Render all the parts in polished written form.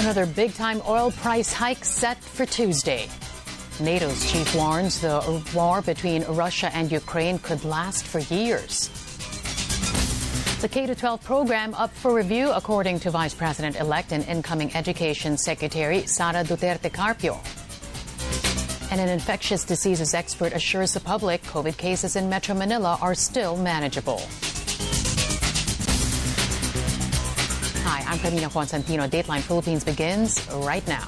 Another big-time oil price hike set for Tuesday. NATO's chief warns the war between Russia and Ukraine could last for years. The K-12 program up for review, according to Vice President-elect and incoming Education Secretary Sara Duterte Carpio. And an infectious diseases expert assures the public COVID cases in Metro Manila are still manageable. Hi, I'm Carmina Constantino. Dateline Philippines begins right now.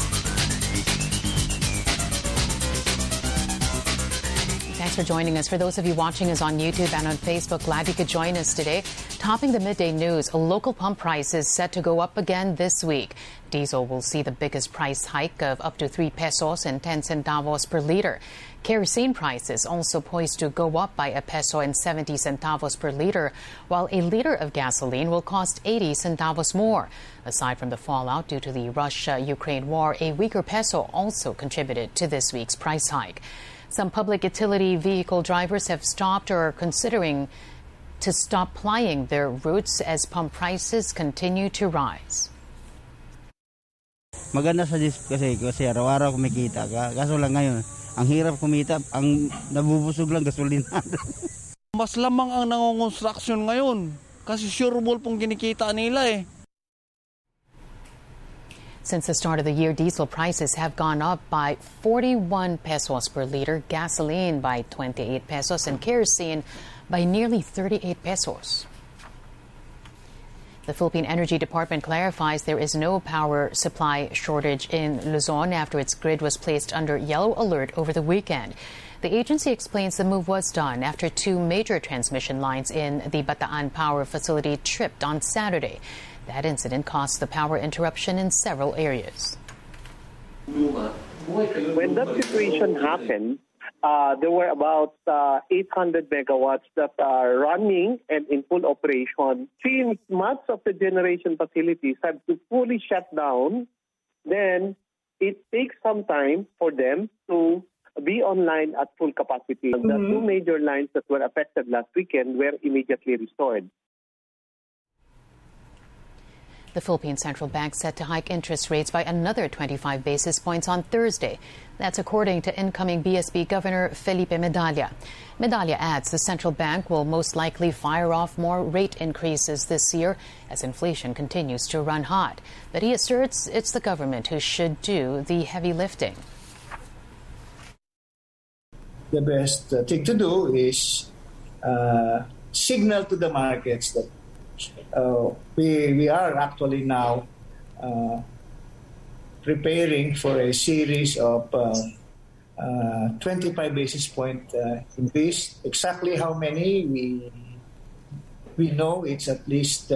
Thanks for joining us. For those of you watching us on YouTube and on Facebook, glad you could join us today. Topping the midday news, local pump prices set to go up again this week. Diesel will see the biggest price hike of up to 3 pesos and 10 centavos per liter. Kerosene prices also poised to go up by 1 peso and 70 centavos per liter, while a liter of gasoline will cost 80 centavos more. Aside from the fallout due to the Russia-Ukraine war, a weaker peso also contributed to this week's price hike. Some public utility vehicle drivers have stopped or are considering to stop plying their routes as pump prices continue to rise. Maganda sa kasi araw-araw kumikita ka. Kaso lang ngayon, ang hirap kumita, ang nabubusog lang gasolina. Mas lamang ang nangongonstruction ngayon kasi sure ball pong kinikita nila eh. Since the start of the year, diesel prices have gone up by 41 pesos per liter, gasoline by 28 pesos, and kerosene by nearly 38 pesos. The Philippine Energy Department clarifies there is no power supply shortage in Luzon after its grid was placed under yellow alert over the weekend. The agency explains the move was done after 2 major transmission lines in the Bataan Power Facility tripped on Saturday. That incident caused the power interruption in several areas. When that situation happened, there were about 800 megawatts that are running and in full operation. Since much of the generation facilities have to fully shut down, then it takes some time for them to be online at full capacity. The 2 major lines that were affected last weekend were immediately restored. The Philippine Central Bank set to hike interest rates by another 25 basis points on Thursday. That's according to incoming BSP Governor Felipe Medalla. Medalla adds the central bank will most likely fire off more rate increases this year as inflation continues to run hot. But he asserts it's the government who should do the heavy lifting. The best thing to do is signal to the markets that we are actually now preparing for a series of 25 basis point increase. Exactly how many we know it's at least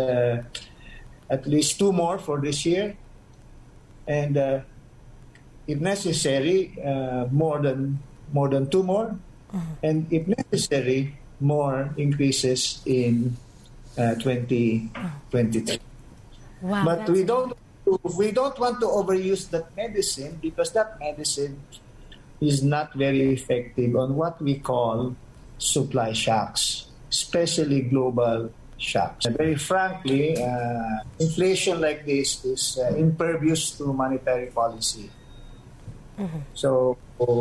2 more for this year, and if necessary, more than 2 more, and if necessary, more increases in 2023. Wow, but we don't want to overuse that medicine because that medicine is not very effective on what we call supply shocks, especially global shocks. Very frankly, inflation like this is impervious to monetary policy. So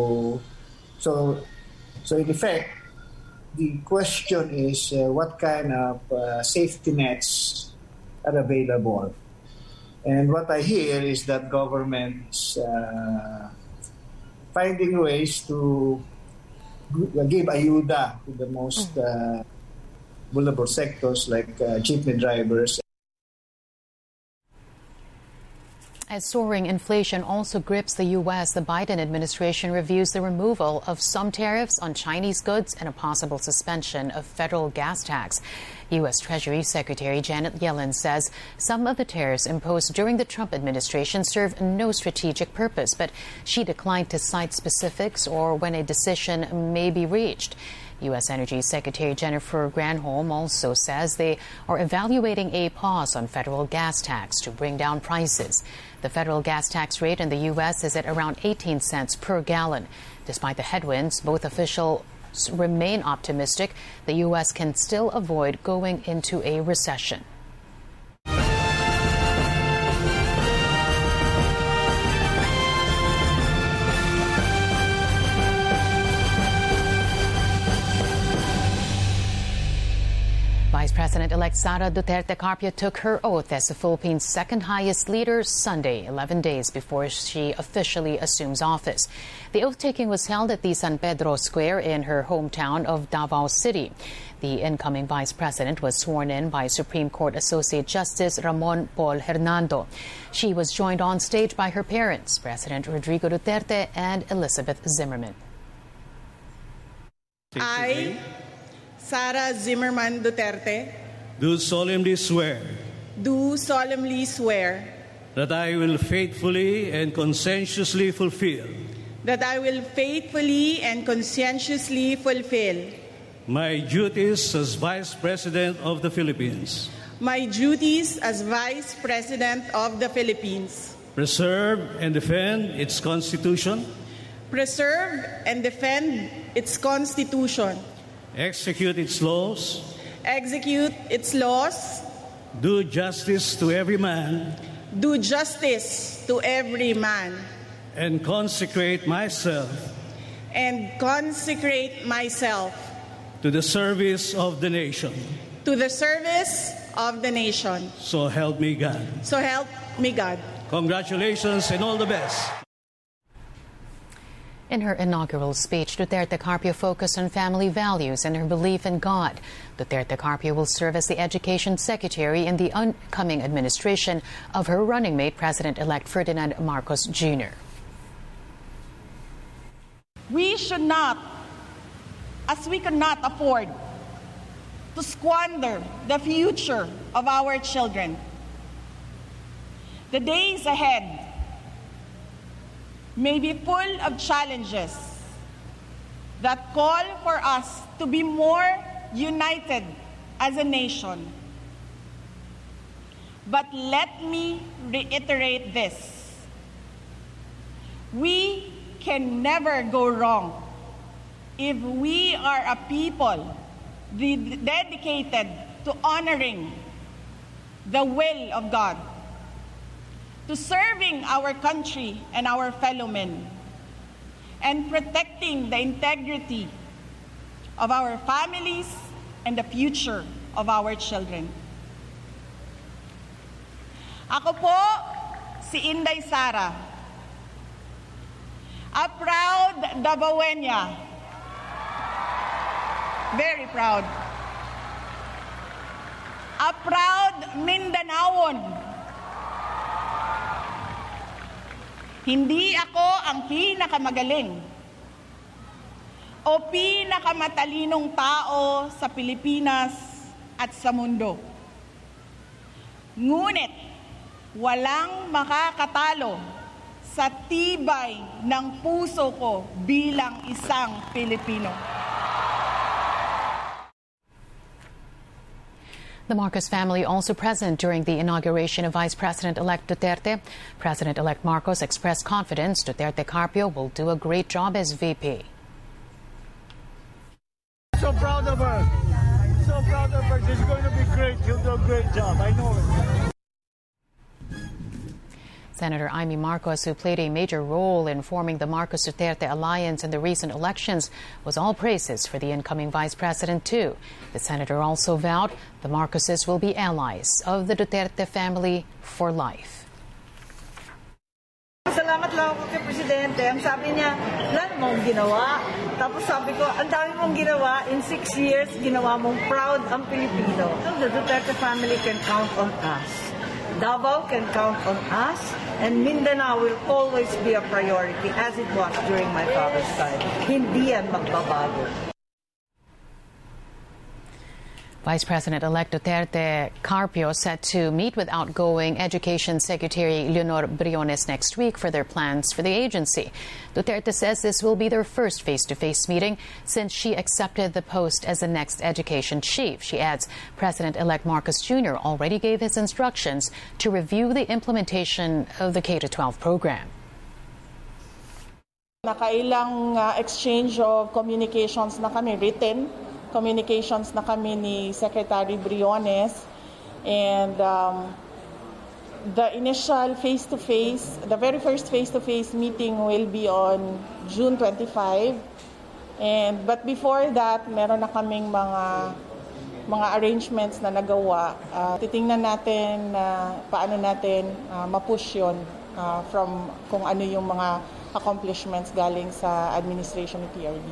in effect, the question is what kind of safety nets are available. And what I hear is that governments finding ways to give ayuda to the most vulnerable sectors like jeepney drivers. As soaring inflation also grips the U.S., the Biden administration reviews the removal of some tariffs on Chinese goods and a possible suspension of federal gas tax. U.S. Treasury Secretary Janet Yellen says some of the tariffs imposed during the Trump administration serve no strategic purpose, but she declined to cite specifics or when a decision may be reached. U.S. Energy Secretary Jennifer Granholm also says they are evaluating a pause on federal gas tax to bring down prices. The federal gas tax rate in the U.S. is at around 18 cents per gallon. Despite the headwinds, both officials remain optimistic the U.S. can still avoid going into a recession. Vice President-elect Sara Duterte Carpio took her oath as the Philippines' second highest leader Sunday, 11 days before she officially assumes office. The oath-taking was held at the San Pedro Square in her hometown of Davao City. The incoming vice president was sworn in by Supreme Court Associate Justice Ramon Paul Hernando. She was joined on stage by her parents, President Rodrigo Duterte and Elizabeth Zimmerman. I, Sara Zimmerman Duterte, do solemnly swear that I will faithfully and conscientiously fulfill my duties as Vice President of the Philippines. Preserve and defend its Constitution. Execute its laws. Do justice to every man. And consecrate myself. To the service of the nation. So help me God. Congratulations and all the best. In her inaugural speech, Duterte Carpio focused on family values and her belief in God. Duterte Carpio will serve as the Education Secretary in the upcoming administration of her running mate, President-elect Ferdinand Marcos Jr. We cannot afford to squander the future of our children. The days ahead may be full of challenges that call for us to be more united as a nation. But let me reiterate this. We can never go wrong if we are a people dedicated to honoring the will of God, to serving our country and our fellow men, and protecting the integrity of our families and the future of our children. Ako po si Inday Sara, a proud Davaoeña, very proud, a proud Mindanaon. Hindi ako ang pinakamagaling o pinakamatalinong tao sa Pilipinas at sa mundo. Ngunit walang makakatalo sa tibay ng puso ko bilang isang Pilipino. The Marcos family also present during the inauguration of Vice President-elect Duterte. President-elect Marcos expressed confidence Duterte Carpio will do a great job as VP. So proud of her. So proud of her. She's going to be great. She'll do a great job. I know it. Senator Amy Marcos, who played a major role in forming the Marcos-Duterte alliance in the recent elections, was all praises for the incoming vice president, too. The senator also vowed the Marcoses will be allies of the Duterte family for life. Salamat lang ako kay Presidente. Ang sabi niya, wala namang ginawa. Tapos sabi ko, ang dami mong ginawa. In 6 years, ginawa mong proud ang Pilipino. The Duterte family can count on us. Davao can count on us, and Mindanao will always be a priority as it was during my father's time. Hindi yan magbabago. Vice President-elect Duterte Carpio set to meet with outgoing Education Secretary Leonor Briones next week for their plans for the agency. Duterte says this will be their first face-to-face meeting since she accepted the post as the next education chief. She adds President-elect Marcos Jr. already gave his instructions to review the implementation of the K-12 program. Nakailang exchange of communications na kami, written communications na kami ni Secretary Briones, and the initial face-to-face, the very first face-to-face meeting will be on June 25, but before that, meron na kaming mga mga arrangements na nagawa, titingnan natin paano natin ma-push yun from kung ano yung mga accomplishments galing sa administration ni PRD.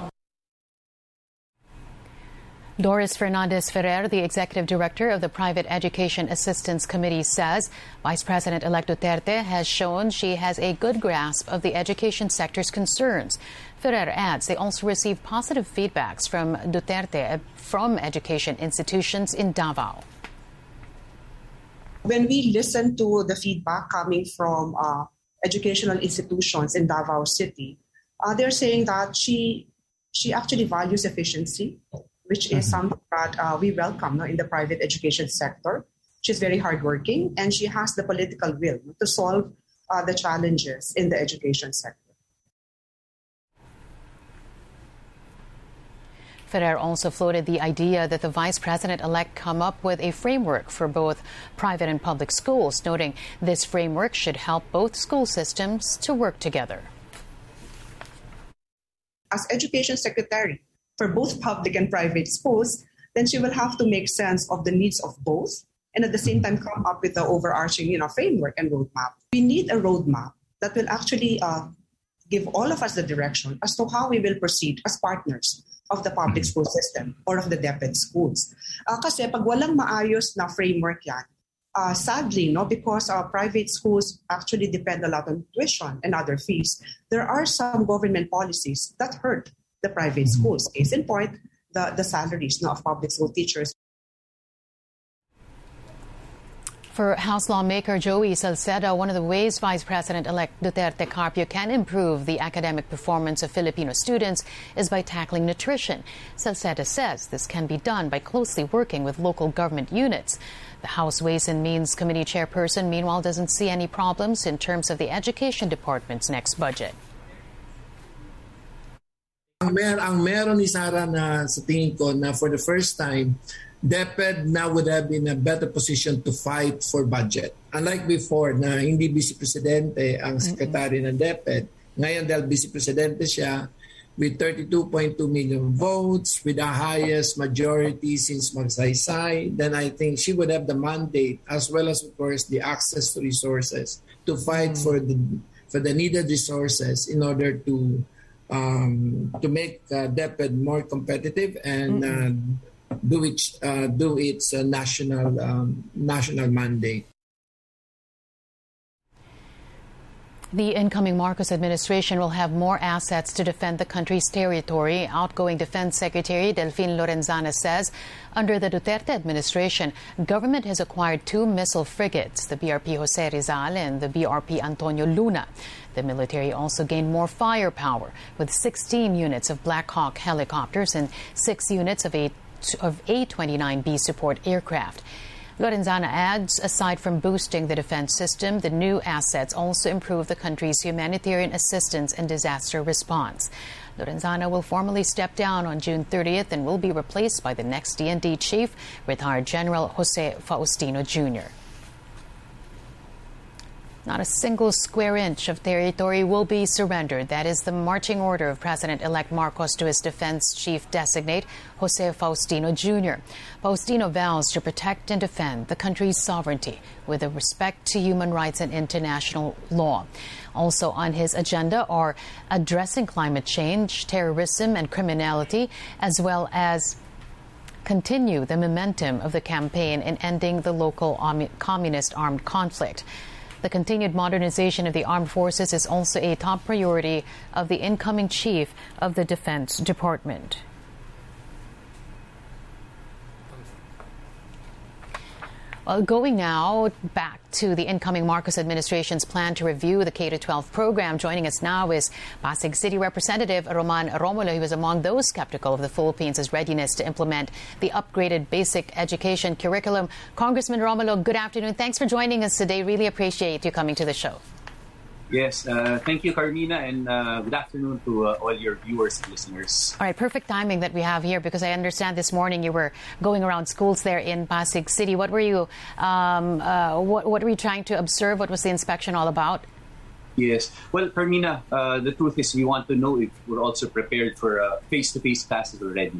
Doris Fernandez Ferrer, the executive director of the Private Education Assistance Committee, says Vice President-elect Duterte has shown she has a good grasp of the education sector's concerns. Ferrer adds they also received positive feedbacks from Duterte from education institutions in Davao. When we listen to the feedback coming from educational institutions in Davao City, they're saying that she actually values efficiency, which is something that we welcome in the private education sector. She's very hardworking, and she has the political will to solve the challenges in the education sector. Ferrer also floated the idea that the vice president-elect come up with a framework for both private and public schools, noting this framework should help both school systems to work together. As education secretary for both public and private schools, then she will have to make sense of the needs of both and at the same time come up with the overarching framework and roadmap. We need a roadmap that will actually give all of us the direction as to how we will proceed as partners of the public school system or of the DepEd schools. Kasi pag walang maayos na framework yan, sadly, because private schools actually depend a lot on tuition and other fees, there are some government policies that hurt the private schools. Case in point, the salaries of public school teachers. For House lawmaker Joey Salcedo, one of the ways Vice President-elect Duterte Carpio can improve the academic performance of Filipino students is by tackling nutrition. Salcedo says this can be done by closely working with local government units. The House Ways and Means Committee chairperson, meanwhile, doesn't see any problems in terms of the Education Department's next budget. Ang meron ni Sara na sa tingin ko na for the first time, DepEd now would have been in a better position to fight for budget. Unlike before na hindi Vice Presidente ang Secretary ng DepEd, ngayon dahil Vice Presidente siya with 32.2 million votes, with the highest majority since Magsaysay, then I think she would have the mandate as well as of course the access to resources to fight for the needed resources in order to make DepEd more competitive and do its national mandate. The incoming Marcos administration will have more assets to defend the country's territory. Outgoing Defense Secretary Delfin Lorenzana says under the Duterte administration, government has acquired 2 missile frigates, the BRP Jose Rizal and the BRP Antonio Luna. The military also gained more firepower with 16 units of Black Hawk helicopters and 6 units of A-29B support aircraft. Lorenzana adds, aside from boosting the defense system, the new assets also improve the country's humanitarian assistance and disaster response. Lorenzana will formally step down on June 30th and will be replaced by the next DND chief, retired General Jose Faustino Jr. Not a single square inch of territory will be surrendered. That is the marching order of President-elect Marcos to his defense chief designate, Jose Faustino Jr. Faustino vows to protect and defend the country's sovereignty with respect to human rights and international law. Also on his agenda are addressing climate change, terrorism and criminality, as well as continue the momentum of the campaign in ending the local communist armed conflict. The continued modernization of the armed forces is also a top priority of the incoming chief of the Defense Department. Well, going now back to the incoming Marcos administration's plan to review the K-12 program. Joining us now is Pasig City Representative Roman Romulo. He was among those skeptical of the Philippines' readiness to implement the upgraded basic education curriculum. Congressman Romulo, good afternoon. Thanks for joining us today. Really appreciate you coming to the show. Yes, thank you, Carmina, and good afternoon to all your viewers and listeners. All right, perfect timing that we have here because I understand this morning you were going around schools there in Pasig City. What were you what were you trying to observe? What was the inspection all about? Yes, well, Carmina, the truth is we want to know if we're also prepared for face-to-face classes already.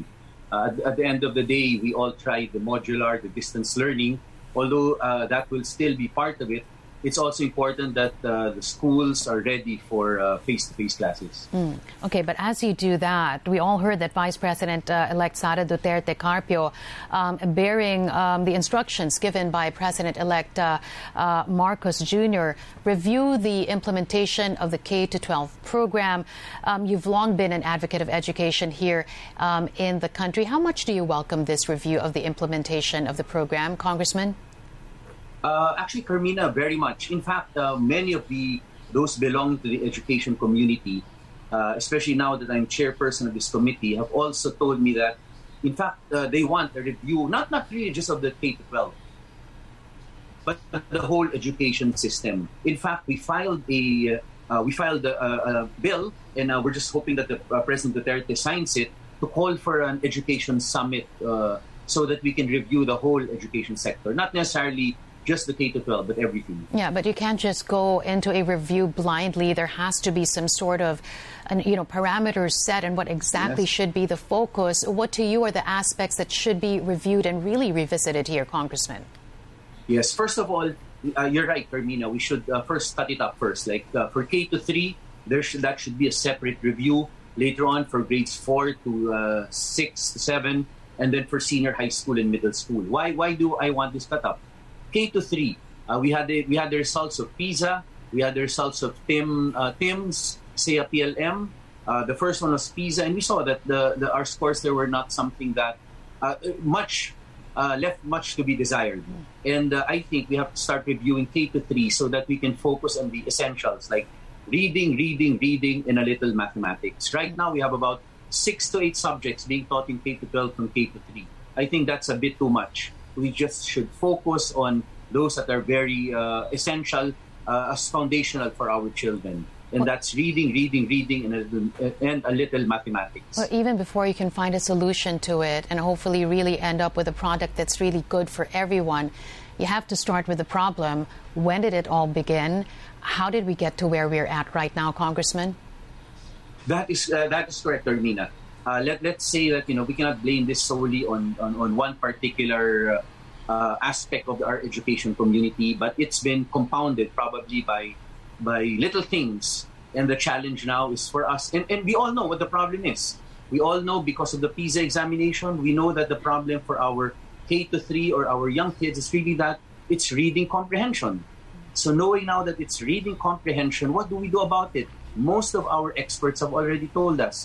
At the end of the day, we all tried the modular, the distance learning. Although that will still be part of it, it's also important that the schools are ready for face-to-face classes. Okay, but as you do that, we all heard that Vice President-elect Sara Duterte Carpio, bearing the instructions given by President-elect Marcos Jr., review the implementation of the K-12 program. You've long been an advocate of education here in the country. How much do you welcome this review of the implementation of the program, Congressman? Actually, Carmina, very much. In fact, many of those belonging to the education community, especially now that I'm chairperson of this committee, have also told me that, in fact, they want a review, not really just of the K-12, but the whole education system. In fact, we filed a bill, and we're just hoping that the President Duterte signs it to call for an education summit so that we can review the whole education sector, not necessarily just the K-12, but everything. Yeah, but you can't just go into a review blindly. There has to be some sort of, parameters set and what exactly should be the focus. What to you are the aspects that should be reviewed and really revisited here, Congressman? Yes, first of all, you're right, Carmina. We should first cut it up first. Like for K-3, that should be a separate review. Later on, for grades 4 to 6 to 7, and then for senior high school and middle school. Why do I want this cut up? K-3, we had the results of PISA, we had the results of TIMSS, SEA PLM. The first one was PISA, and we saw that our scores there were not something that left much to be desired. And I think we have to start reviewing K-3 so that we can focus on the essentials like reading, and a little mathematics. Right now, we have about 6 to 8 subjects being taught in K-12 from K-3. I think that's a bit too much. We just should focus on those that are very essential as foundational for our children. And that's reading, and a little mathematics. Well, even before you can find a solution to it and hopefully really end up with a product that's really good for everyone, you have to start with the problem. When did it all begin? How did we get to where we're at right now, Congressman? That is correct, Ermina. Let's say that we cannot blame this solely on one particular aspect of our education community, but it's been compounded probably by little things. And the challenge now is for us, and we all know what the problem is. We all know because of the PISA examination, we know that the problem for our K-3 or our young kids is really that it's reading comprehension. So knowing now that it's reading comprehension, what do we do about it? Most of our experts have already told us.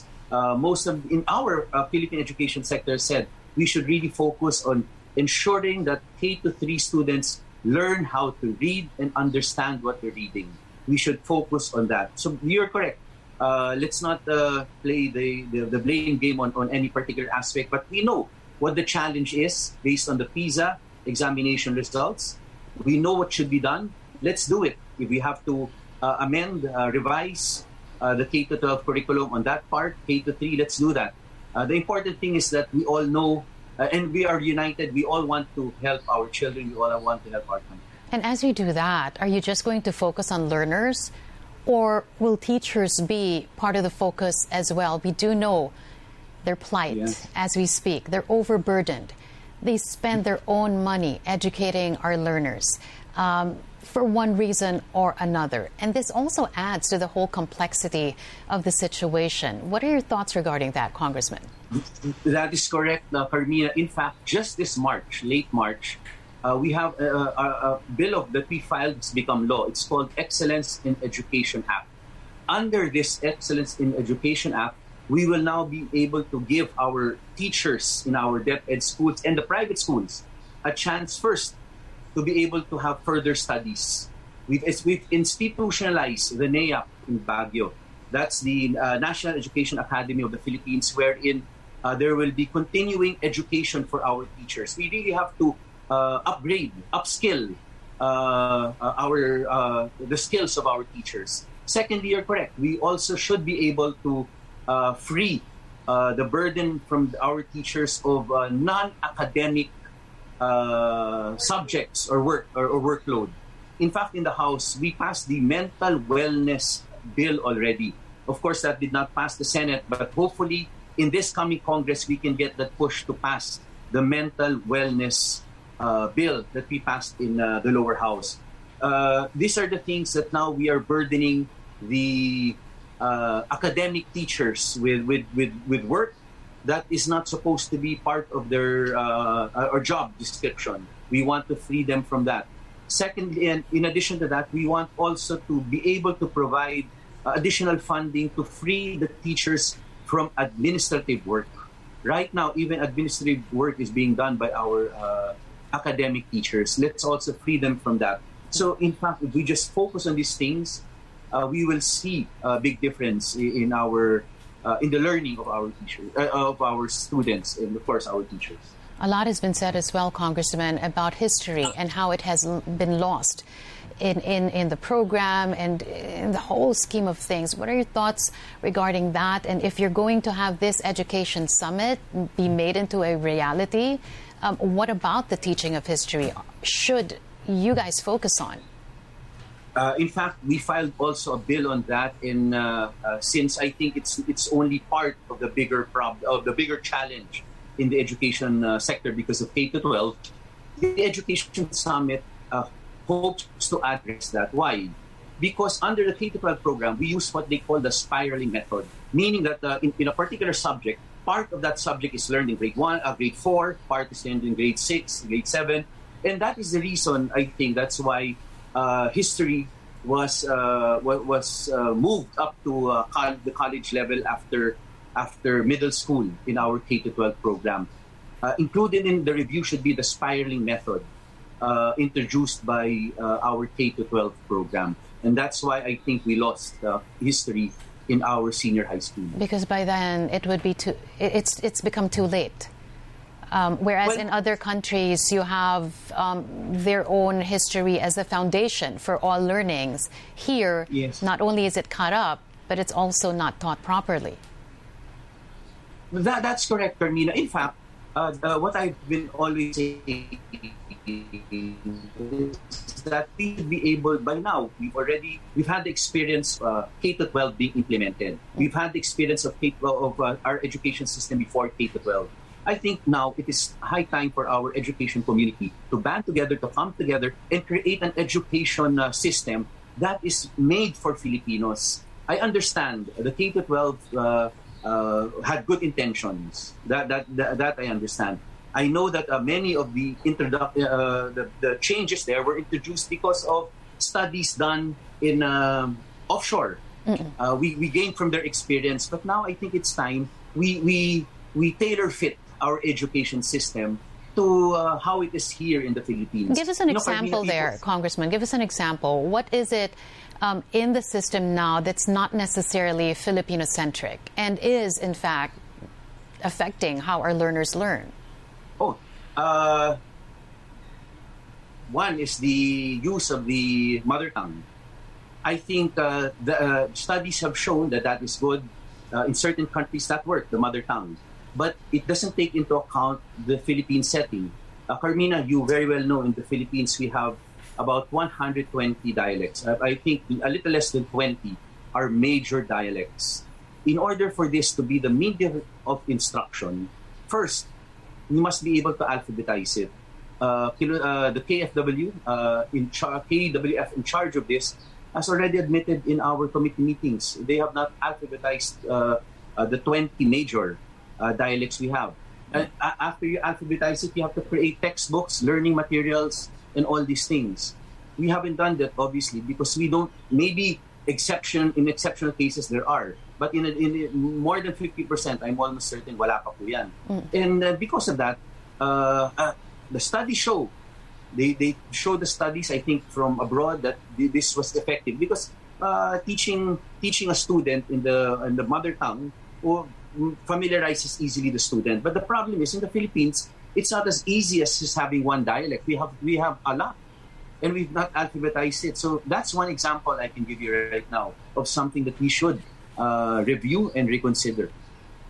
In our Philippine education sector said we should really focus on ensuring that K-3 students learn how to read and understand what they're reading. We should focus on that. So you're correct. Let's not play the blame game on any particular aspect, but we know what the challenge is based on the PISA examination results. We know what should be done. Let's do it. If we have to amend, revise the K-12 curriculum on that part, K-3, let's do that. The important thing is that we all know and we are united. We all want to help our children. We all want to help our country. And as we do that, are you just going to focus on learners, or will teachers be part of the focus as well? We do know their plight as we speak. They're overburdened. They spend their own money educating our learners for one reason or another. And this also adds to the whole complexity of the situation. What are your thoughts regarding that, Congressman? That is correct, Carmina. In fact, just this March, late March, we have a bill that we filed that's become law. It's called Excellence in Education Act. Under this Excellence in Education Act, we will now be able to give our teachers in our DepEd schools and the private schools a chance first to be able to have further studies. We've institutionalized the NEAP in Baguio. That's the National Education Academy of the Philippines, wherein there will be continuing education for our teachers. We really have to upskill the skills of our teachers. Secondly, you're correct. We also should be able to free the burden from our teachers of non-academic subjects or workload. In fact, in the House, we passed the mental wellness bill already. Of course, that did not pass the Senate, but hopefully in this coming Congress, we can get that push to pass the mental wellness bill that we passed in the lower house. These are the things that now we are burdening the academic teachers with work that is not supposed to be part of their or job description. We want to free them from that. Secondly, and in addition to that, we want also to be able to provide additional funding to free the teachers from administrative work. Right now, even administrative work is being done by our academic teachers. Let's also free them from that. So, in fact, if we just focus on these things, we will see a big difference in our in the learning of our teachers, of our students, and of course our teachers. A lot has been said as well, Congressman, about history and how it has been lost in the program and in the whole scheme of things. What are your thoughts regarding that? And if you're going to have this education summit be made into a reality, what about the teaching of history should you guys focus on? In fact, we filed also a bill on that. Since I think it's only part of the bigger bigger challenge in the education sector because of K-12, the Education Summit hopes to address that. Why? Because under the K-12 program, we use what they call the spiraling method, meaning that in a particular subject, part of that subject is learned in grade 1, grade 4, part is learned in grade 6, grade 7, and that is the reason, I think, that's why history was moved up to the college level after middle school in our K-12 program. Included in the review should be the spiraling method introduced by our K-12 program. And that's why I think we lost history in our senior high school. Because by then it would be it's become too late. Whereas in other countries, you have their own history as a foundation for all learnings. Here, yes, not only is it cut up, but it's also not taught properly. That's correct, Carmina. In fact, what I've been always saying is that we'll be able, by now, we've had the experience K-12 being implemented. We've had the experience of our education system before K-12. I think now it is high time for our education community to band together, to come together, and create an education system that is made for Filipinos. I understand the K-12 had good intentions. That I understand. I know that many of the changes there were introduced because of studies done in offshore. We gained from their experience, but now I think it's time we tailor fit our education system to how it is here in the Philippines. Give us an example there, Congressman. Give us an example. What is it in the system now that's not necessarily Filipino-centric and is, in fact, affecting how our learners learn? One is the use of the mother tongue. I think the studies have shown that is good. In certain countries that work, the mother tongue. But it doesn't take into account the Philippine setting. Carmina, you very well know in the Philippines we have about 120 dialects. I think a little less than 20 are major dialects. In order for this to be the medium of instruction, first, we must be able to alphabetize it. The KFW, KWF in charge of this, has already admitted in our committee meetings, they have not alphabetized the 20 major dialects we have. And after you alphabetize it, you have to create textbooks, learning materials, and all these things. We haven't done that, obviously, because we don't. Maybe in exceptional cases there are, but in more than 50%, I'm almost certain wala pa po yan. And because of that, the studies show. They show the studies, I think, from abroad that this was effective because teaching a student in the mother tongue familiarizes easily the student. But the problem is in the Philippines, it's not as easy as just having one dialect. We have a lot, and we've not alphabetized it. So that's one example I can give you right now of something that we should review and reconsider.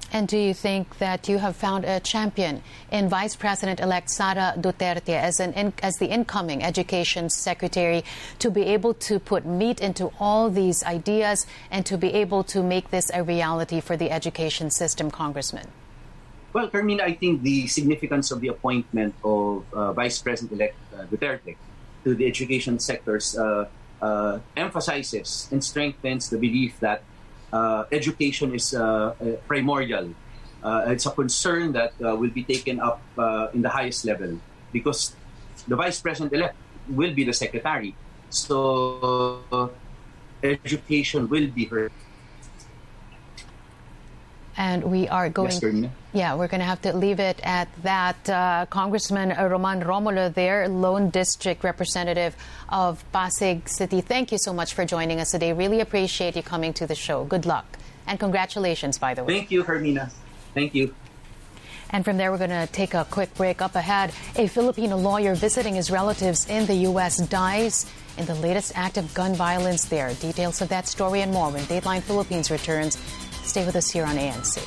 And do you think that you have found a champion in Vice President-elect Sara Duterte as the incoming Education Secretary to be able to put meat into all these ideas and to be able to make this a reality for the education system, Congressman? Well, Carmina, I think the significance of the appointment of Vice President-elect Duterte to the education sectors emphasizes and strengthens the belief that education is primordial. It's a concern that will be taken up in the highest level because the Vice President-elect will be the Secretary. So education will be heard. And we are going, we're going to have to leave it at that. Congressman Roman Romulo there, Lone District Representative of Pasig City. Thank you so much for joining us today. Really appreciate you coming to the show. Good luck. And congratulations, by the way. Thank you, Hermina. Thank you. And from there, we're going to take a quick break. Up ahead, a Filipino lawyer visiting his relatives in the U.S. dies in the latest act of gun violence there. Details of that story and more when Dateline Philippines returns. Stay with us here on ANC.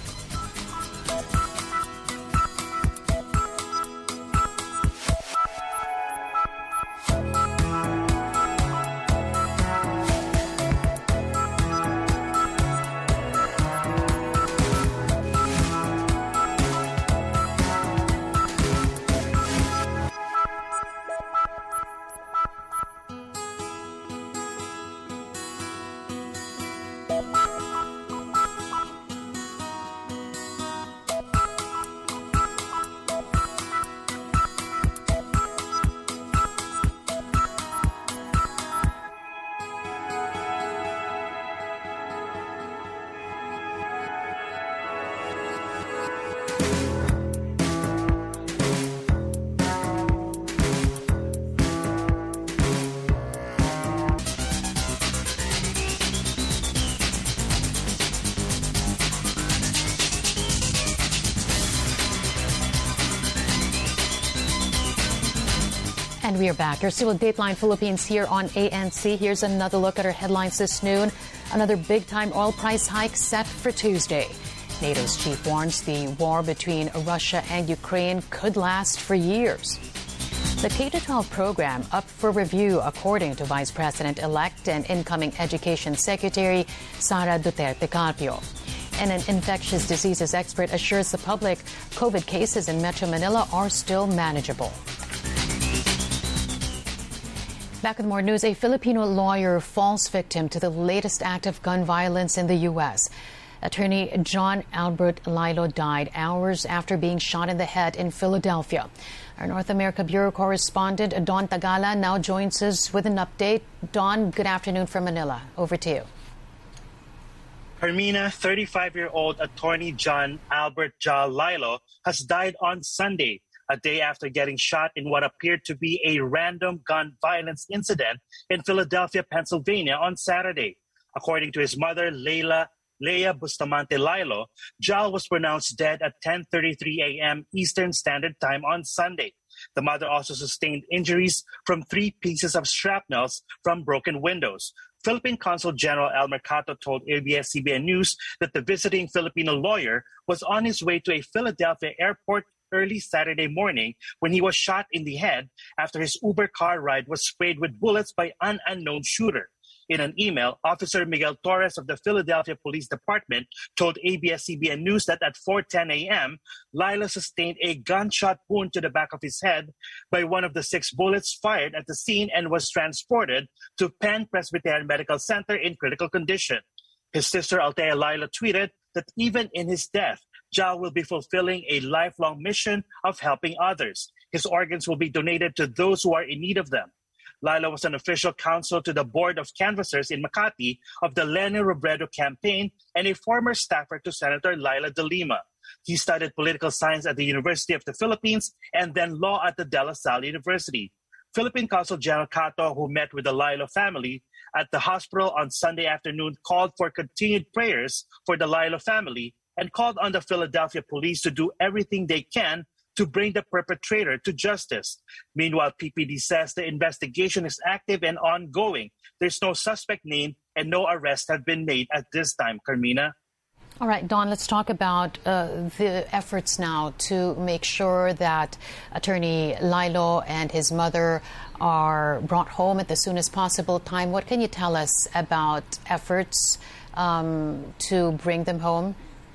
And we are back. You're still with Dateline Philippines here on ANC. Here's another look at our headlines this noon. Another big-time oil price hike set for Tuesday. NATO's chief warns the war between Russia and Ukraine could last for years. The K-12 program up for review, according to Vice President-elect and incoming Education Secretary Sara Duterte Carpio. And an infectious diseases expert assures the public COVID cases in Metro Manila are still manageable. Back with more news. A Filipino lawyer falls victim to the latest act of gun violence in the U.S. Attorney John Albert Lilo died hours after being shot in the head in Philadelphia. Our North America Bureau correspondent Don Tagala now joins us with an update. Don, good afternoon from Manila. Over to you. Hermina, 35-year-old attorney John Albert Ja Lilo has died on Sunday, a day after getting shot in what appeared to be a random gun violence incident in Philadelphia, Pennsylvania on Saturday. According to his mother, Leia Bustamante Lilo, Jal was pronounced dead at 10:33 a.m. Eastern Standard Time on Sunday. The mother also sustained injuries from 3 pieces of shrapnels from broken windows. Philippine Consul General El Mercato told ABS-CBN News that the visiting Filipino lawyer was on his way to a Philadelphia airport early Saturday morning when he was shot in the head after his Uber car ride was sprayed with bullets by an unknown shooter. In an email, Officer Miguel Torres of the Philadelphia Police Department told ABS-CBN News that at 4:10 a.m., Lilo sustained a gunshot wound to the back of his head by one of the 6 bullets fired at the scene and was transported to Penn Presbyterian Medical Center in critical condition. His sister Althea Lilo tweeted that even in his death, Jal will be fulfilling a lifelong mission of helping others. His organs will be donated to those who are in need of them. Lilo was an official counsel to the Board of Canvassers in Makati of the Leni Robredo campaign and a former staffer to Senator Laila de Lima. He studied political science at the University of the Philippines and then law at the De La Salle University. Philippine Consul General Cato, who met with the Lilo family at the hospital on Sunday afternoon, called for continued prayers for the Lilo family and called on the Philadelphia police to do everything they can to bring the perpetrator to justice. Meanwhile, PPD says the investigation is active and ongoing. There's no suspect named and no arrests have been made at this time, Carmina. All right, Dawn, let's talk about the efforts now to make sure that Attorney Lailo and his mother are brought home at the soonest possible time. What can you tell us about efforts to bring them home?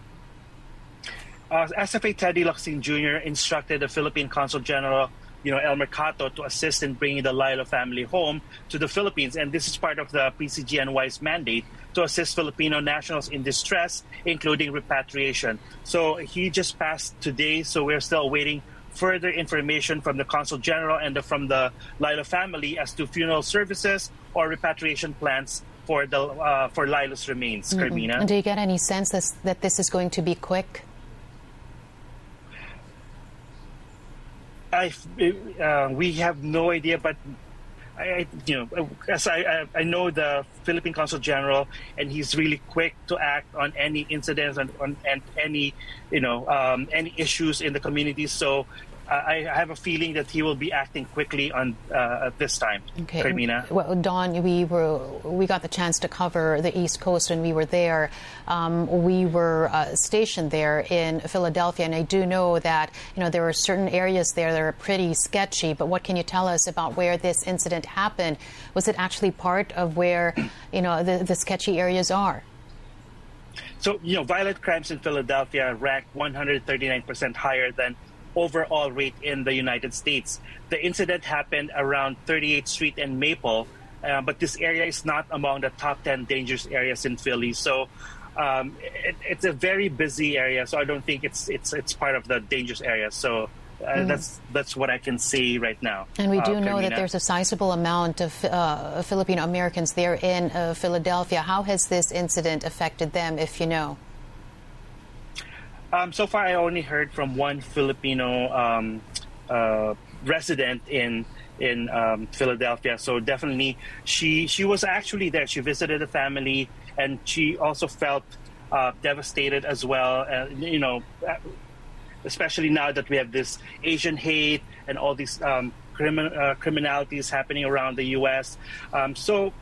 SFA Teddy Locsin Jr. instructed the Philippine Consul General, El Mercato, to assist in bringing the Lailo family home to the Philippines. And this is part of the PCGNY's mandate to assist Filipino nationals in distress, including repatriation. So he just passed today, so we're still awaiting further information from the Consul General and from the Lailo family as to funeral services or repatriation plans for Lailo's remains. Carmina. And do you get any sense that this is going to be quick? We have no idea, but I know the Philippine Consul General, and he's really quick to act on any incidents and any any issues in the community. So I have a feeling that he will be acting quickly on at this time. Okay. Carmina. Well, Dawn, we got the chance to cover the East Coast when we were there. We were stationed there in Philadelphia, and I do know that there are certain areas there that are pretty sketchy. But what can you tell us about where this incident happened? Was it actually part of where the sketchy areas are? So violent crimes in Philadelphia rank 139% higher than overall rate in the United States. The incident happened around 38th Street and Maple, but this area is not among the top 10 dangerous areas in Philly. So it's a very busy area. So I don't think it's part of the dangerous area. So that's what I can say right now. And we do know Carmina. that there's a sizable amount of Filipino Americans there in Philadelphia. How has this incident affected them, if you know? So far, I only heard from one Filipino resident in Philadelphia. So definitely, she was actually there. She visited the family, and she also felt devastated as well. Especially now that we have this Asian hate and all these criminalities happening around the U.S. I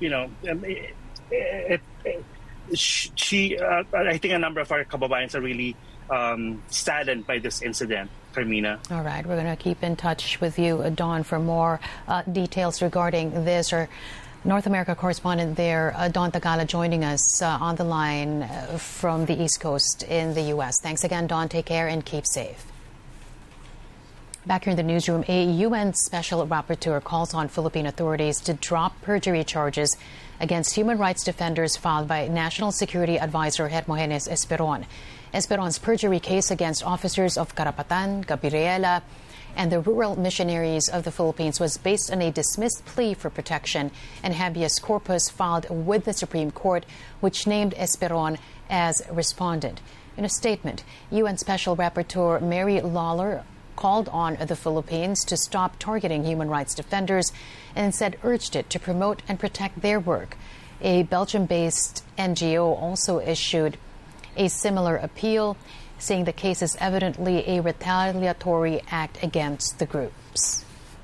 think a number of our kababayans are really saddened by this incident, Carmina. All right, we're going to keep in touch with you, Dawn, for more details regarding this. Our North America correspondent there, Dawn Tagala, joining us on the line from the East Coast in the U.S. Thanks again, Dawn. Take care and keep safe. Back here in the newsroom, a UN Special Rapporteur calls on Philippine authorities to drop perjury charges against human rights defenders filed by National Security Advisor Hermogenes Esperon. Esperon's perjury case against officers of Carapatan, Gabriela, and the rural missionaries of the Philippines was based on a dismissed plea for protection and habeas corpus filed with the Supreme Court, which named Esperon as respondent. In a statement, UN Special Rapporteur Mary Lawler called on the Philippines to stop targeting human rights defenders and instead urged it to promote and protect their work. A Belgium-based NGO also issued a similar appeal, saying the case is evidently a retaliatory act against the groups.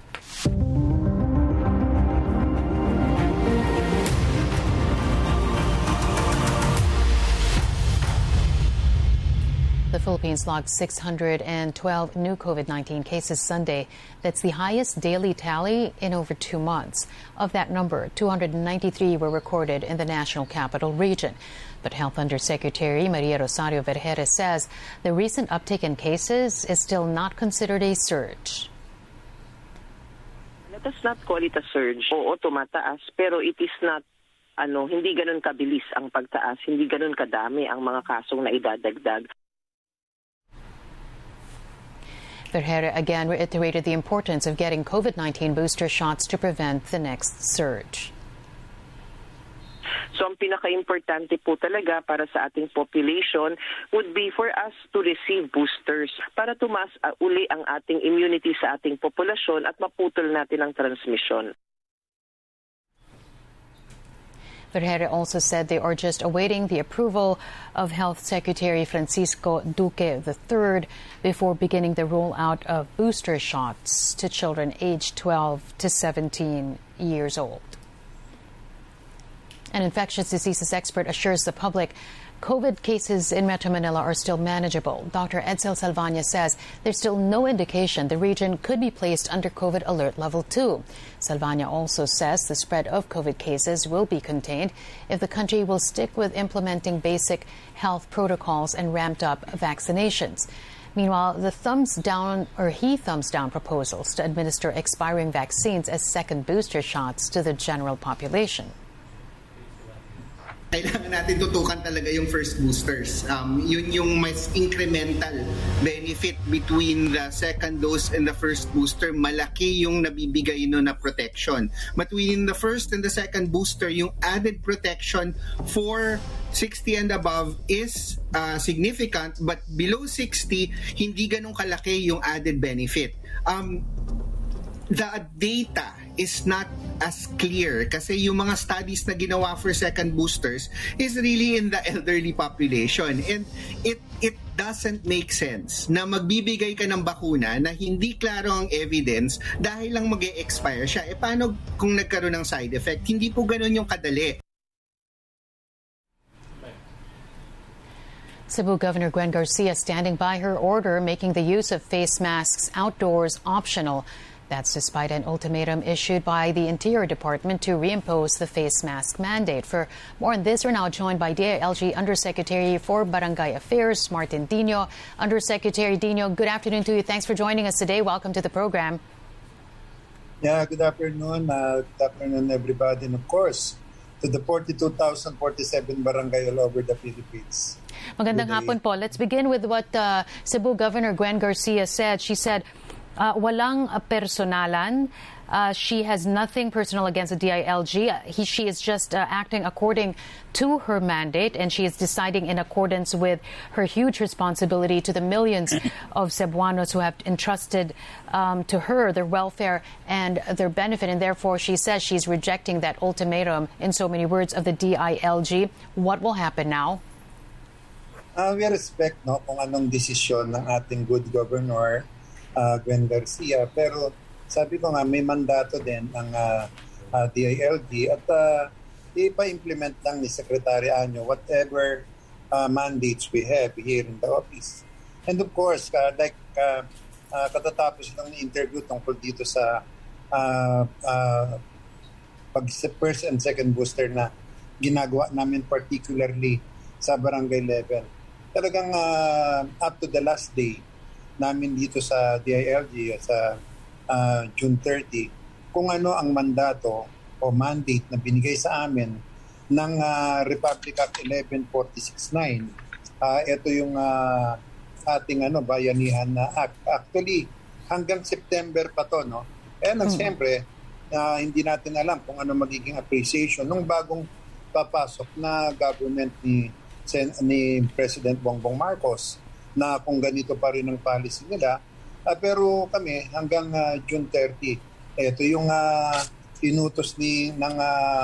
The Philippines logged 612 new COVID-19 cases Sunday. That's the highest daily tally in over 2 months. Of that number, 293 were recorded in the National Capital Region. But Health Undersecretary Maria Rosario Vergeire says the recent uptick in cases is still not considered a surge. Let us not call it a surge. Oo, tumataas, pero it is not hindi ganun kabilis ang pagtaas, hindi ganun kadami ang mga kasong naidadagdag. Vergeire again reiterated the importance of getting COVID-19 booster shots to prevent the next surge. So ang pinaka-importante po talaga para sa ating population would be for us to receive boosters para tumaas uli ang ating immunity sa ating populasyon at maputol natin ang transmission. Vergeire also said they are just awaiting the approval of Health Secretary Francisco Duque III before beginning the rollout of booster shots to children aged 12 to 17 years old. An infectious diseases expert assures the public COVID cases in Metro Manila are still manageable. Dr. Edsel Salvania says there's still no indication the region could be placed under COVID alert level 2. Salvania also says the spread of COVID cases will be contained if the country will stick with implementing basic health protocols and ramped up vaccinations. Meanwhile, he thumbs down proposals to administer expiring vaccines as second booster shots to the general population. Kailangan natin tutukan talaga yung first boosters. Yun yung mas incremental benefit between the second dose and the first booster. Malaki yung nabibigay no na protection. Between the first and the second booster, yung added protection for 60 and above is significant, but below 60, hindi ganun kalaki yung added benefit. The data is not as clear kasi yung mga studies na ginawa for second boosters is really in the elderly population, and it doesn't make sense na magbibigay ka ng bakuna na hindi klaro ang evidence dahil lang mag-e-expire siya. Paano kung nagkaroon ng side effect? Hindi po ganun yung kadali. Cebu Governor Gwen Garcia standing by her order making the use of face masks outdoors optional. That's despite an ultimatum issued by the Interior Department to reimpose the face mask mandate. For more on this, we're now joined by DILG Undersecretary for Barangay Affairs, Martin Dino. Undersecretary Dino, good afternoon to you. Thanks for joining us today. Welcome to the program. Yeah, good afternoon. Good afternoon, everybody. And of course, to the 42,047 barangay all over the Philippines. Magandang hapon po. Let's begin with what Cebu Governor Gwen Garcia said. She said, walang personalan. She has nothing personal against the DILG. She is just acting according to her mandate, and she is deciding in accordance with her huge responsibility to the millions of Cebuanos who have entrusted to her their welfare and their benefit. And therefore, she says she's rejecting that ultimatum, in so many words, of the DILG. What will happen now? We respect kung anong desisyon ng ating good governor, Gwen Garcia, pero sabi ko nga may mandato din ng DILG at ipa-implement lang ni Secretary Anyo whatever mandates we have here in the office. And of course, katatapos lang ng interview tungkol dito sa first and second booster na ginagawa namin particularly sa barangay level. Talagang up to the last day namin dito sa DILG sa June 30 kung ano ang mandato o mandate na binigay sa amin ng Republic Act 11469. Ito yung ating bayanihan na act. Actually, hanggang September pa to, no? Siyempre, hindi natin alam kung ano magiging appreciation ng bagong papasok na government ni President Bongbong Marcos na kung ganito pa rin ang policy nila. Pero kami hanggang June 30, ito yung inutos ng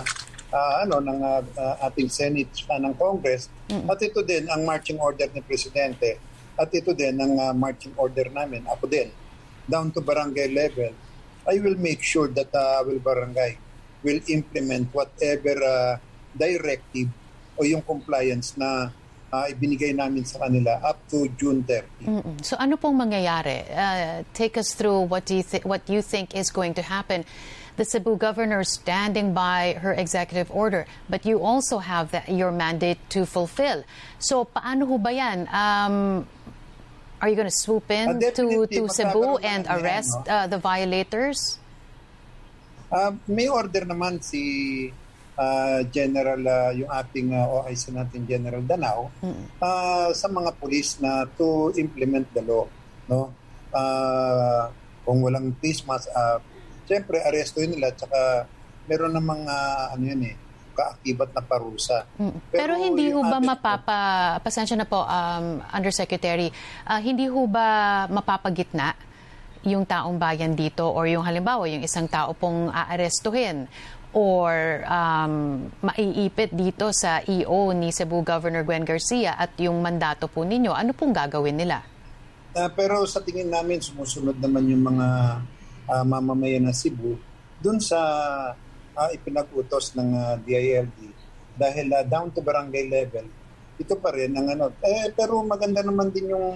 ating Senate ng Congress, at ito din ang marching order ni Presidente, at ito din ang marching order namin, ako din, down to barangay level. I will make sure that our barangay will implement whatever directive o yung compliance na ibinigay namin sa kanila up to June 30. So ano pong mangyayari? Take us through what you think is going to happen. The Cebu governor standing by her executive order, but you also have your mandate to fulfill. So paano ho ba yan? Are you going to swoop in to Cebu and arrest the violators? May order naman si General, yung ating OIC natin, General Danao, sa mga pulis na to implement the law. No? Kung walang face mask, siyempre arestuhin nila, tsaka meron namang kaakibat na parusa. Pero hindi ho ba pasensya na po, Undersecretary, hindi ho ba mapapagitna yung taong bayan dito, or yung halimbawa yung isang tao pong aarestuhin or maiipit dito sa EO ni Cebu Governor Gwen Garcia at yung mandato po ninyo? Ano pong gagawin nila? Pero sa tingin namin, sumusunod naman yung mga mamamayan ng Cebu dun sa ipinag-utos ng DILG, dahil down to barangay level, ito pa rin ang ano. Pero maganda naman din yung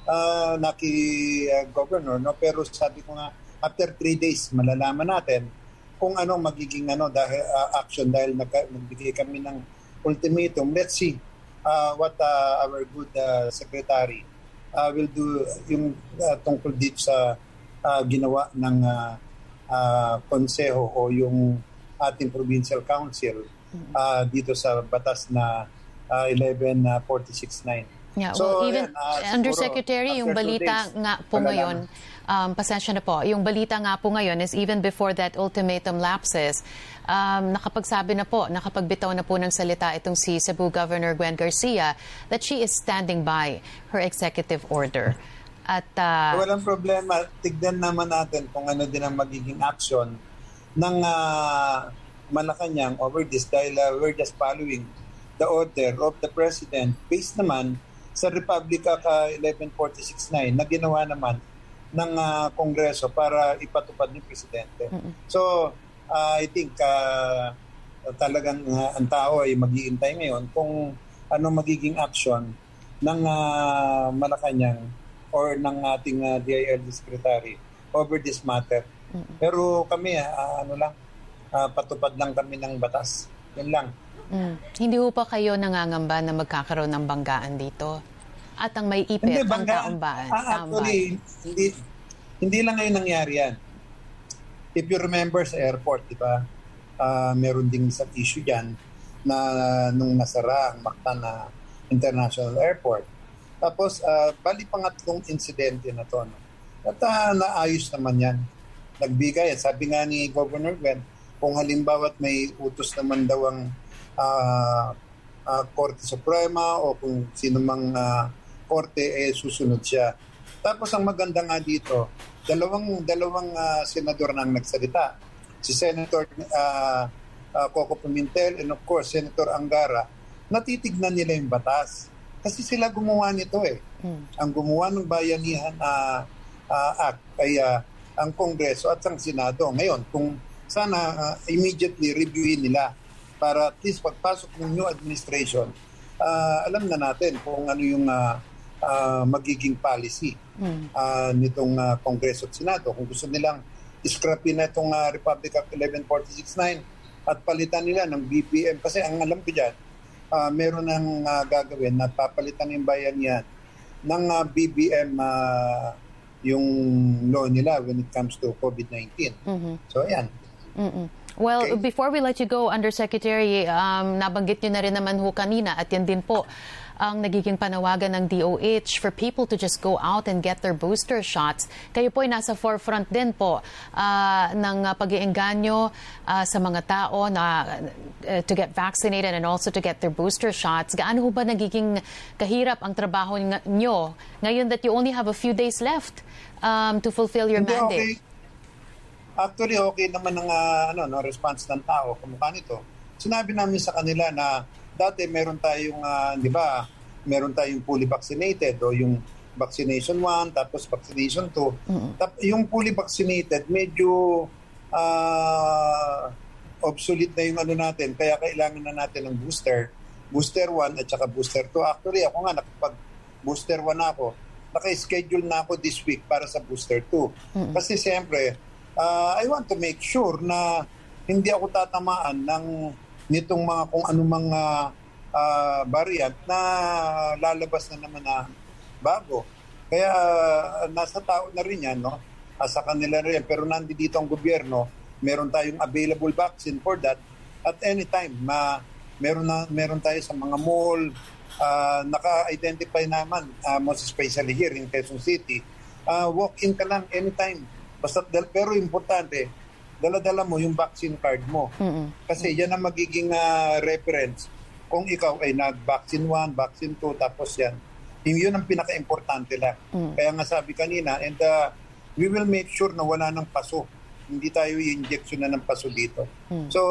governor, no? Pero sabi ko nga, after 3 days, malalaman natin kung ano magiging dahil action dahil nagbigay kami ng ultimatum. Let's see what our good secretary will do yung tungkol dito sa ginawa ng konseho o yung ating provincial council dito sa batas na 1146-9. Yeah, so, well, even Undersecretary, yung balita nga po ngayon, pasensya na po, yung balita nga po ngayon is even before that ultimatum lapses, nakapagbitaw na po ng salita itong si Cebu Governor Gwen Garcia that she is standing by her executive order. At walang problema, tignan naman natin kung ano din ang magiging action ng Malacanang over this dahil we're just following the order of the President based naman sa Republic Act 1146-9 na ginawa naman ng Kongreso para ipatupad ng Presidente. So, I think talagang ang tao ay mag-iintay ngayon kung ano magiging action ng Malacanang or ng ating DILG Secretary over this matter. Pero kami, patupad lang kami ng batas. Yan lang. Hindi ho pa kayo nangangamba na magkakaroon ng banggaan dito? At ang may ipit, ang taumbahan? Actually, hindi lang ngayon nangyari yan. If you remember sa airport, di ba, meron ding isang issue dyan na nung nasara ang Mactan International Airport. Tapos, bali pangatlong insidente na to. No? At naayos naman yan. Nagbigay. Sabi nga ni Governor Gwen, kung halimbawa may utos naman daw ang Korte Suprema o kung sino mang korte susunod siya. Tapos ang maganda nga dito, dalawang senador nang nagsalita. Si Senator Coco Pimentel and of course Senator Angara, natitignan nila yung batas. Kasi sila gumawa nito eh. Ang gumawa ng Bayanihan Act ay ang Kongreso at ang Senado. Ngayon, kung sana immediately reviewin nila para at least pagpasok ng new administration, alam na natin kung ano yung magiging policy nitong Kongreso at Senado. Kung gusto nilang scrapin na itong Republic Act 1146-9 at palitan nila ng BPM. Kasi ang alam ko dyan, meron nang gagawin na papalitan ng Bayanihan ng BBM yung law nila when it comes to COVID-19. So, ayan. Well, before we let you go, Undersecretary, nabanggit nyo na rin naman ho kanina at yan din po ang nagiging panawagan ng DOH for people to just go out and get their booster shots. Kayo po ay nasa forefront din po ng pag-iengganyo sa mga tao na to get vaccinated and also to get their booster shots. Gaano ho ba nagiging kahirap ang trabaho nyo ngayon that you only have a few days left to fulfill your mandate? Okay. Actually, okay naman ang response ng tao. Kamukha nito. Sinabi namin sa kanila na dati meron tayong, di ba, meron tayong fully vaccinated o yung vaccination 1, tapos vaccination 2. Yung fully vaccinated, medyo obsolete na yung natin, kaya kailangan na natin ng booster. Booster 1 at saka booster 2. Actually, ako nga, nakapag-booster 1 ako. Naka-schedule na ako this week para sa booster 2. Kasi siyempre, I want to make sure na hindi ako tatamaan nitong mga kung anumang variant na lalabas na naman na bago. Kaya nasa tao na rin yan, no? Sa kanila rin. Pero nandito ang gobyerno, meron tayong available vaccine for that at any time. Meron tayo sa mga mall, naka-identify naman, most especially here in Quezon City. Walk-in ka lang anytime. Basta, pero importante, dala-dala mo yung vaccine card mo. Kasi yan ang magiging reference kung ikaw ay nag-vaccine 1, vaccine 2, tapos yan. Yun ang pinaka-importante lang. Kaya nga sabi kanina, and we will make sure na wala ng paso. Hindi tayo i-injection na ng paso dito. So,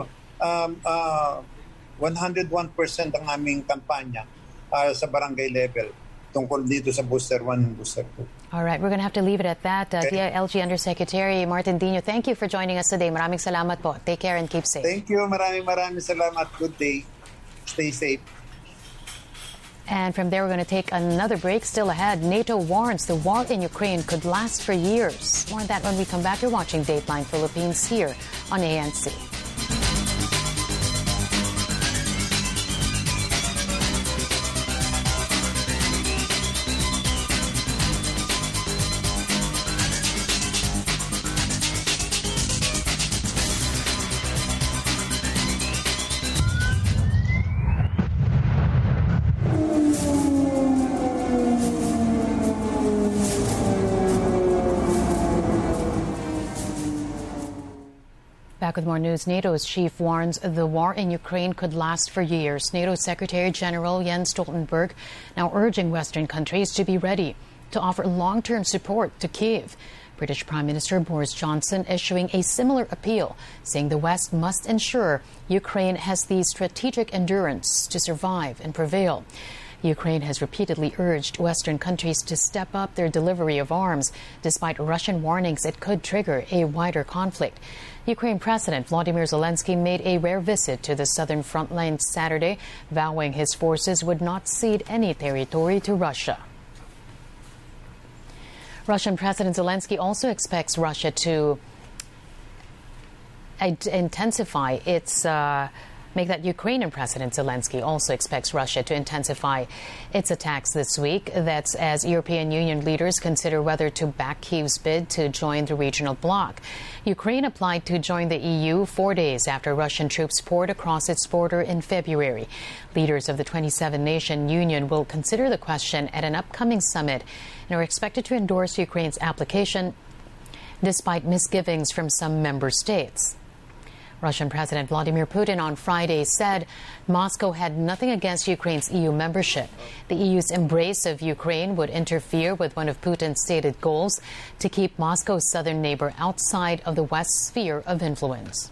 101% ang aming kampanya sa barangay level tungkol dito sa booster 1 and booster 2. All right, we're going to have to leave it at that. DILG Undersecretary Martin Dino, thank you for joining us today. Maraming salamat po. Take care and keep safe. Thank you. Maraming salamat. Good day. Stay safe. And from there, we're going to take another break. Still ahead, NATO warns the war in Ukraine could last for years. More on that when we come back. You're watching Dateline Philippines here on ANC. Back with more news. NATO's chief warns the war in Ukraine could last for years. NATO Secretary General Jens Stoltenberg now urging Western countries to be ready to offer long-term support to Kyiv. British Prime Minister Boris Johnson issuing a similar appeal, saying the West must ensure Ukraine has the strategic endurance to survive and prevail. Ukraine has repeatedly urged Western countries to step up their delivery of arms, despite Russian warnings it could trigger a wider conflict. Ukraine President Volodymyr Zelensky made a rare visit to the southern front line Saturday, vowing his forces would not cede any territory to Russia. Russian President Zelensky also expects Russia to intensify its Ukrainian President Zelensky also expects Russia to intensify its attacks this week. That's as European Union leaders consider whether to back Kyiv's bid to join the regional bloc. Ukraine applied to join the EU 4 days after Russian troops poured across its border in February. Leaders of the 27-nation union will consider the question at an upcoming summit and are expected to endorse Ukraine's application, despite misgivings from some member states. Russian President Vladimir Putin on Friday said Moscow had nothing against Ukraine's EU membership. The EU's embrace of Ukraine would interfere with one of Putin's stated goals to keep Moscow's southern neighbor outside of the West's sphere of influence.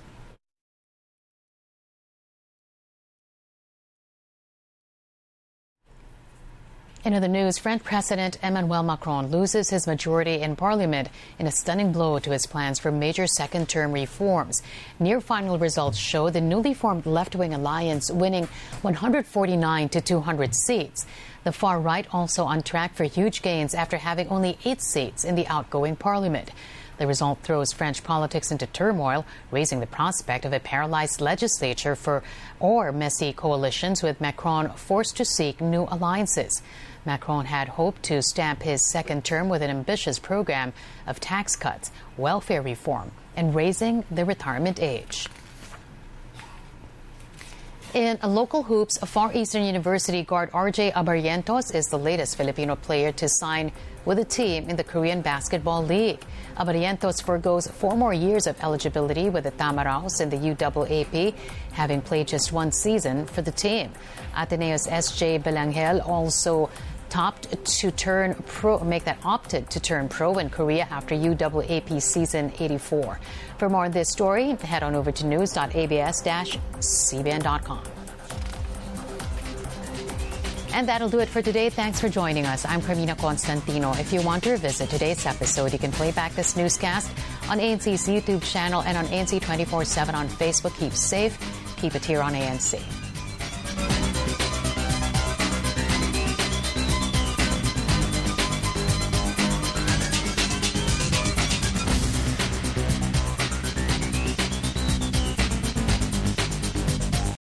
In other news, French President Emmanuel Macron loses his majority in parliament in a stunning blow to his plans for major second-term reforms. Near final results show the newly formed left-wing alliance winning 149 to 200 seats. The far right also on track for huge gains after having only 8 seats in the outgoing parliament. The result throws French politics into turmoil, raising the prospect of a paralyzed legislature or messy coalitions with Macron forced to seek new alliances. Macron had hoped to stamp his second term with an ambitious program of tax cuts, welfare reform, and raising the retirement age. In local hoops, Far Eastern University guard RJ Abarientos is the latest Filipino player to sign with a team in the Korean Basketball League. Abarientos forgoes 4 more years of eligibility with the Tamaraos in the UAAP, having played just 1 season for the team. Ateneo's SJ Belangel also opted to turn pro in Korea after UAAP season 84. For more on this story, head on over to news.abs-cbn.com. And that'll do it for today. Thanks for joining us. I'm Carmina Constantino. If you want to revisit today's episode, you can play back this newscast on ANC's YouTube channel and on ANC 24/7 on Facebook. Keep safe. Keep it here on ANC.